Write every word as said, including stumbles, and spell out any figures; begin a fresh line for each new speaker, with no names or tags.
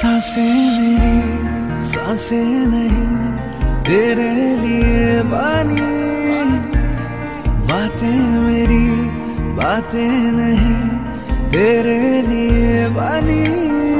सांसें मेरी सांसें नहीं तेरे लिए बानी, बातें मेरी बातें नहीं तेरे लिए बानी।